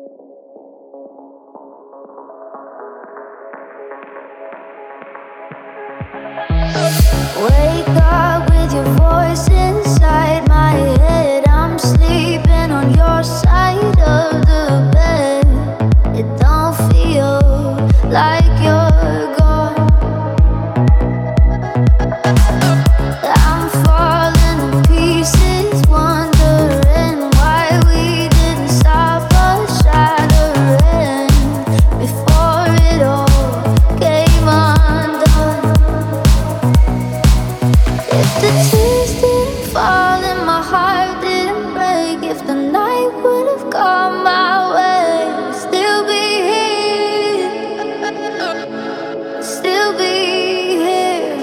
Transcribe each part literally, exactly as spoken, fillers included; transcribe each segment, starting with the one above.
Wake up with your voice inside my head. I'm sleeping on your side of the bed. It don't feel like you're gone. I'm falling to pieces, wondering why we didn't stop us shattering before it all came undone. If the tears didn't fall and my heart didn't break, if the night would have gone my way, I'd still be here, I'd still be here.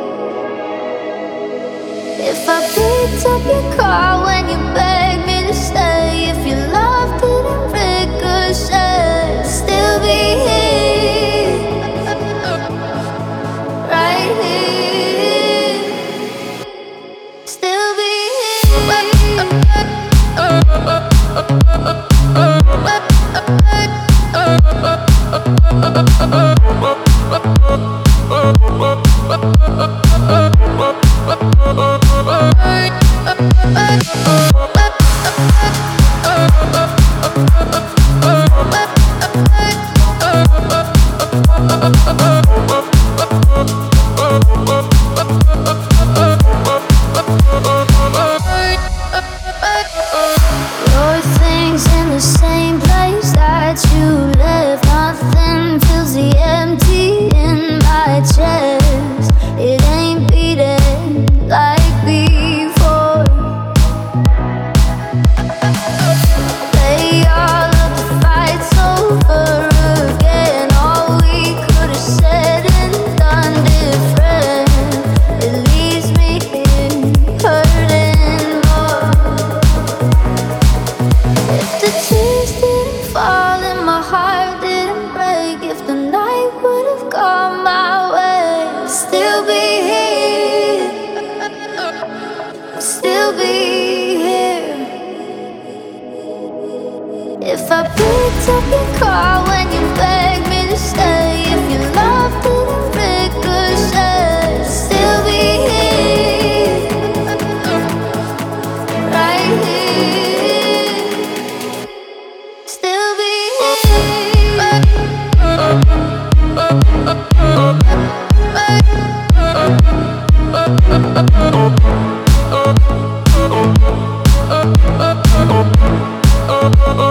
If I picked up your call when you begged me to stay, if your love didn't ricochet, I'd still be here, right here. Still be your things in the same place that you left. Nothing fills the empty in my chest. It ain't beating like before. Play all of the fights over again. All we could have said and done different. It leaves me here hurting more. If the tears didn't fall and my heart didn't break, if the night would have gone my way, I'd still be here, I'd still be here. If I picked up your call when you begged me to stay, if your love didn't ricochet, I'd still be here, right here. Still be here.